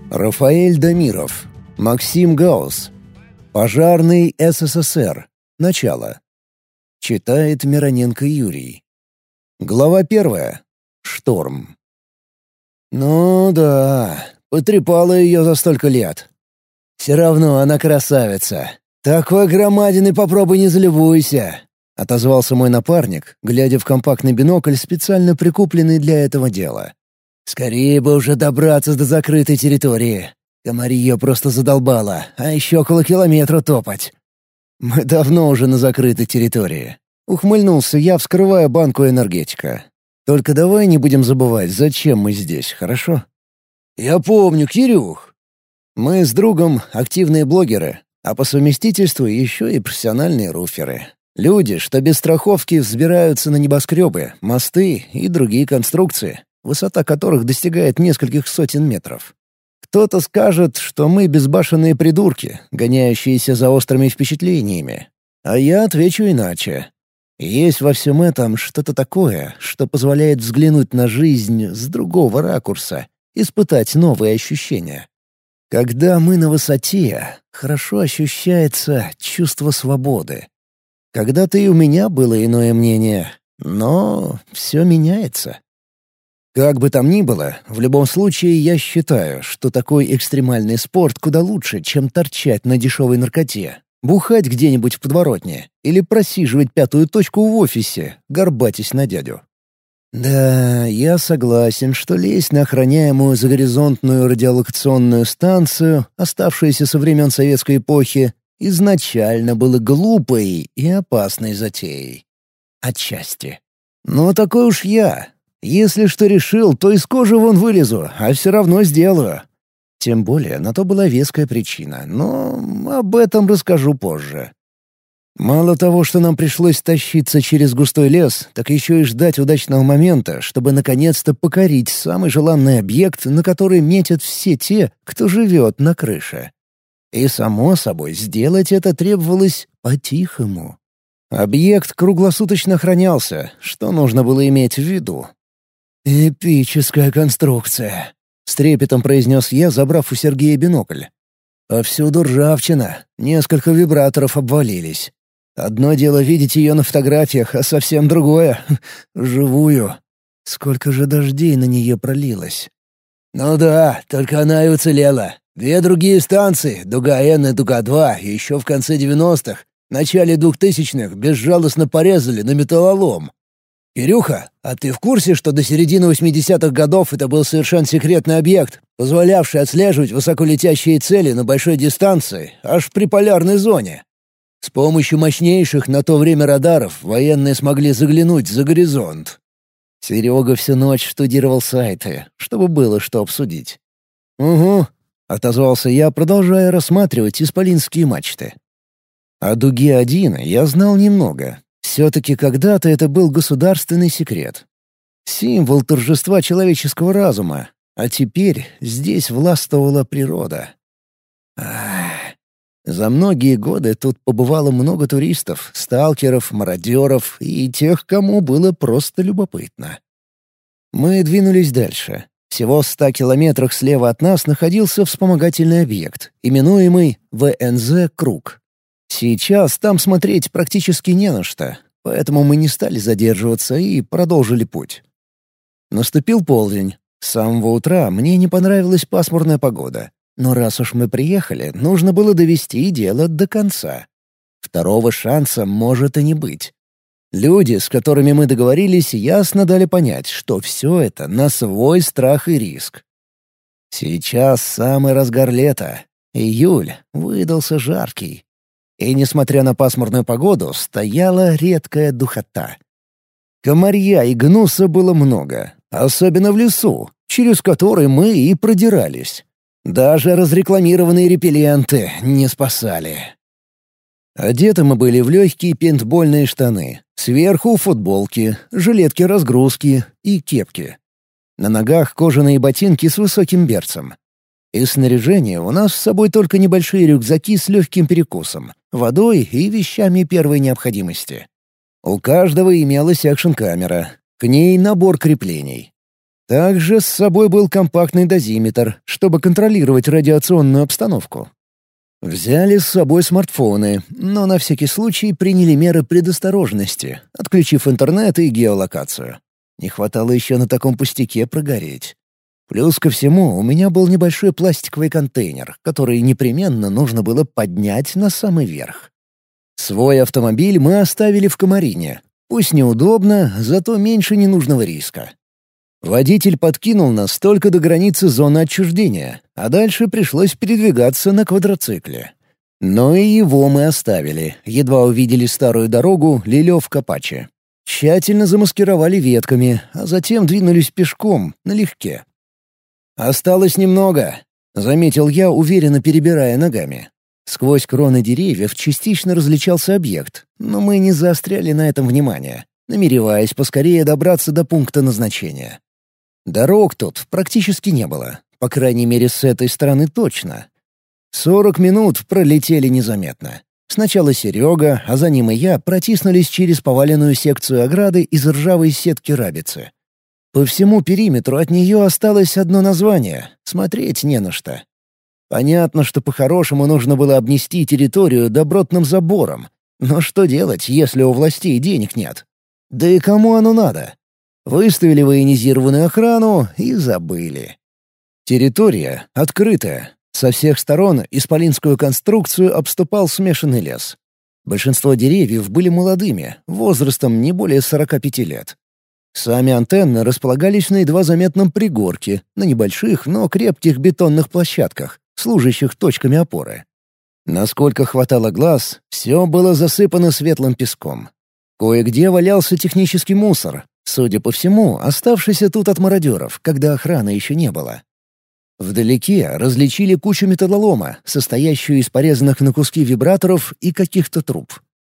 Рафаэль Дамиров. Максим Гаусс. Пожарный СССР. Начало. Читает Мироненко Юрий. Глава 1. Шторм. Ну да, потрепала ее за столько лет. Все равно она красавица. Такой громадиной попробуй не залюбуйся. Отозвался мой напарник, глядя в компактный бинокль, специально прикупленный для этого дела. Скорее бы уже добраться до закрытой территории. Комарье просто задолбало, а еще около километра топать. Мы давно уже на закрытой территории. Ухмыльнулся я, вскрывая банку энергетика. Только давай не будем забывать, зачем мы здесь, хорошо? Я помню, Кирюх. Мы с другом активные блогеры, а по совместительству еще и профессиональные руферы. Люди, что без страховки взбираются на небоскребы, мосты и другие конструкции, высота которых достигает нескольких сотен метров. Кто-то скажет, что мы безбашенные придурки, гоняющиеся за острыми впечатлениями. А я отвечу иначе. Есть во всем этом что-то такое, что позволяет взглянуть на жизнь с другого ракурса, испытать новые ощущения. Когда мы на высоте, хорошо ощущается чувство свободы. Когда-то и у меня было иное мнение, но все меняется. Как бы там ни было, в любом случае я считаю, что такой экстремальный спорт куда лучше, чем торчать на дешевой наркоте, бухать где-нибудь в подворотне или просиживать пятую точку в офисе, горбатясь на дядю. Да, я согласен, что лезть на охраняемую загоризонтную радиолокационную станцию, оставшуюся со времен советской эпохи, изначально было глупой и опасной затеей. Отчасти. Но такой уж я. Если что решил, то из кожи вон вылезу, а все равно сделаю. Тем более на то была веская причина, но об этом расскажу позже. Мало того, что нам пришлось тащиться через густой лес, так еще и ждать удачного момента, чтобы наконец-то покорить самый желанный объект, на который метят все те, кто живет на крыше. И, само собой, сделать это требовалось по-тихому. Объект круглосуточно охранялся, что нужно было иметь в виду. «Эпическая конструкция», — с трепетом произнес я, забрав у Сергея бинокль. «Повсюду ржавчина, несколько вибраторов обвалились. Одно дело видеть ее на фотографиях, а совсем другое — вживую. Сколько же дождей на нее пролилось». «Ну да, только она и уцелела. Две другие станции, Дуга-Н и Дуга-2, еще в конце 90-х, начале 2000-х безжалостно порезали на металлолом. Кирюха, а ты в курсе, что до середины 80-х годов это был совершенно секретный объект, позволявший отслеживать высоколетящие цели на большой дистанции, аж при полярной зоне? С помощью мощнейших на то время радаров военные смогли заглянуть за горизонт». Серега всю ночь штудировал сайты, чтобы было что обсудить. «Угу», — отозвался я, продолжая рассматривать исполинские мачты. О Дуге-1 я знал немного. Все-таки когда-то это был государственный секрет. Символ торжества человеческого разума, а теперь здесь властвовала природа. За многие годы тут побывало много туристов, сталкеров, мародеров и тех, кому было просто любопытно. Мы двинулись дальше. Всего в 100 километрах слева от нас находился вспомогательный объект, именуемый ВНЗ «Круг». Сейчас там смотреть практически не на что, поэтому мы не стали задерживаться и продолжили путь. Наступил полдень. С самого утра мне не понравилась пасмурная погода. Но раз уж мы приехали, нужно было довести дело до конца. Второго шанса может и не быть. Люди, с которыми мы договорились, ясно дали понять, что все это на свой страх и риск. Сейчас самый разгар лета. Июль выдался жаркий. И, несмотря на пасмурную погоду, стояла редкая духота. Комарья и гнуса было много, особенно в лесу, через который мы и продирались. Даже разрекламированные репелленты не спасали. Одеты мы были в легкие пейнтбольные штаны, сверху футболки, жилетки-разгрузки и кепки. На ногах кожаные ботинки с высоким берцем. Из снаряжения у нас с собой только небольшие рюкзаки с легким перекусом, водой и вещами первой необходимости. У каждого имелась экшн-камера, к ней набор креплений. Также с собой был компактный дозиметр, чтобы контролировать радиационную обстановку. Взяли с собой смартфоны, но на всякий случай приняли меры предосторожности, отключив интернет и геолокацию. Не хватало еще на таком пустяке прогореть. Плюс ко всему, у меня был небольшой пластиковый контейнер, который непременно нужно было поднять на самый верх. Свой автомобиль мы оставили в Комарине. Пусть неудобно, зато меньше ненужного риска. Водитель подкинул нас только до границы зоны отчуждения, а дальше пришлось передвигаться на квадроцикле. Но и его мы оставили, едва увидели старую дорогу Лилёв-Капачи. Тщательно замаскировали ветками, а затем двинулись пешком, налегке. «Осталось немного», — заметил я, уверенно перебирая ногами. Сквозь кроны деревьев частично различался объект, но мы не заостряли на этом внимание, намереваясь поскорее добраться до пункта назначения. Дорог тут практически не было, по крайней мере, с этой стороны точно. 40 минут пролетели незаметно. Сначала Серега, а за ним и я протиснулись через поваленную секцию ограды из ржавой сетки рабицы. По всему периметру от нее осталось одно название — смотреть не на что. Понятно, что по-хорошему нужно было обнести территорию добротным забором. Но что делать, если у властей денег нет? Да и кому оно надо? Выставили военизированную охрану и забыли. Территория открытая. Со всех сторон исполинскую конструкцию обступал смешанный лес. Большинство деревьев были молодыми, возрастом не более 45 лет. Сами антенны располагались на едва заметном пригорке, на небольших, но крепких бетонных площадках, служащих точками опоры. Насколько хватало глаз, все было засыпано светлым песком. Кое-где валялся технический мусор, судя по всему, оставшийся тут от мародеров, когда охраны еще не было. Вдалеке различили кучу металлолома, состоящую из порезанных на куски вибраторов и каких-то труб.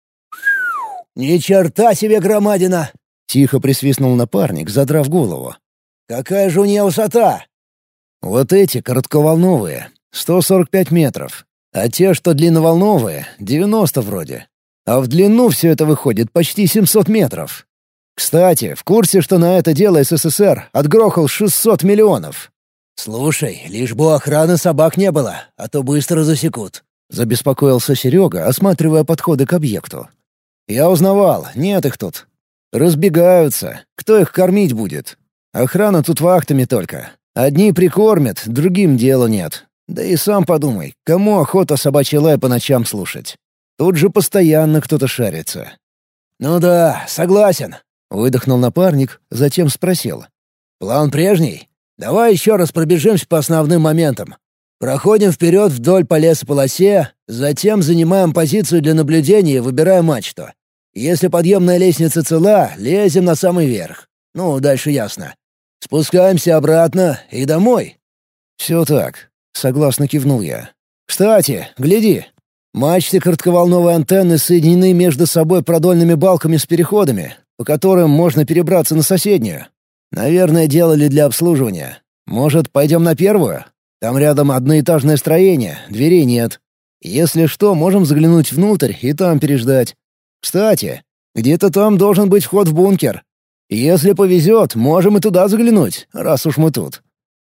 «Ни черта себе громадина!» — тихо присвистнул напарник, задрав голову. «Какая же у нее высота?» «Вот эти коротковолновые, 145 метров, а те, что длинноволновые, 90 вроде. А в длину все это выходит почти 700 метров. Кстати, в курсе, что на это дело СССР отгрохал 600 миллионов?» «Слушай, лишь бы у охраны собак не было, а то быстро засекут», — забеспокоился Серега, осматривая подходы к объекту. «Я узнавал, нет их тут. Разбегаются. Кто их кормить будет? Охрана тут вахтами только. Одни прикормят, другим дела нет. Да и сам подумай, кому охота собачий лай по ночам слушать? Тут же постоянно кто-то шарится». «Ну да, согласен», — выдохнул напарник, затем спросил. «План прежний? Давай еще раз пробежимся по основным моментам. Проходим вперед вдоль по лесополосе, затем занимаем позицию для наблюдения и выбираем мачту. Если подъемная лестница цела, лезем на самый верх. Ну, дальше ясно. Спускаемся обратно и домой». «Все так», — согласно кивнул я. «Кстати, гляди. Мачты коротковолновой антенны соединены между собой продольными балками с переходами, по которым можно перебраться на соседнюю. Наверное, делали для обслуживания. Может, пойдем на первую? Там рядом одноэтажное строение, дверей нет. Если что, можем заглянуть внутрь и там переждать. Кстати, где-то там должен быть вход в бункер. Если повезет, можем и туда заглянуть, раз уж мы тут».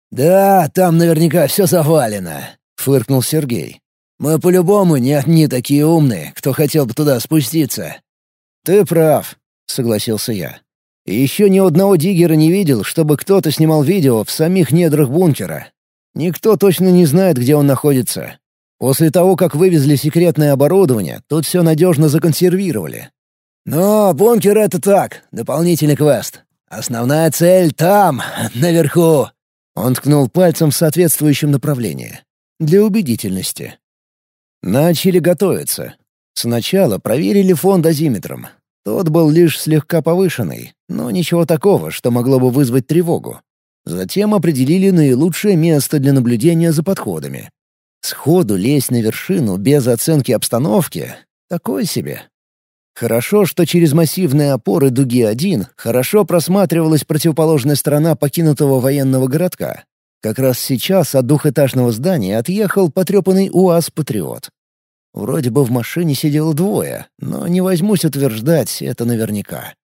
«Да, там наверняка все завалено», — фыркнул Сергей. «Мы по-любому не одни такие умные, кто хотел бы туда спуститься». «Ты прав», — согласился я. И еще ни одного диггера не видел, чтобы кто-то снимал видео в самих недрах бункера. Никто точно не знает, где он находится. После того, как вывезли секретное оборудование, тут все надежно законсервировали. Но бункер — это так, дополнительный квест. Основная цель там, наверху. Он ткнул пальцем в соответствующем направлении. Для убедительности. Начали готовиться. Сначала проверили фон дозиметром. Тот был лишь слегка повышенный, но ничего такого, что могло бы вызвать тревогу. Затем определили наилучшее место для наблюдения за подходами. Сходу лезть на вершину без оценки обстановки — такое себе. Хорошо, что через массивные опоры Дуги-1 хорошо просматривалась противоположная сторона покинутого военного городка. Как раз сейчас от двухэтажного здания отъехал потрепанный УАЗ «Патриот». Вроде бы в машине сидело двое, но не возьмусь утверждать это наверняка.